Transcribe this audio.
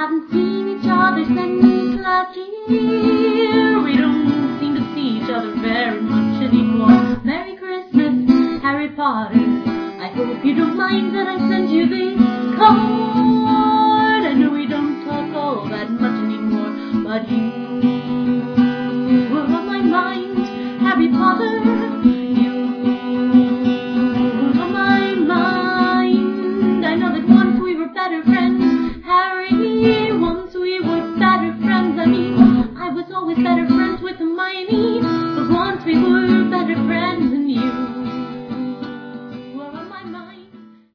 haven't seen each other since last year. We don't seem to see each other very much anymore. Merry Christmas, Harry Potter. I hope you don't mind that I send you this card.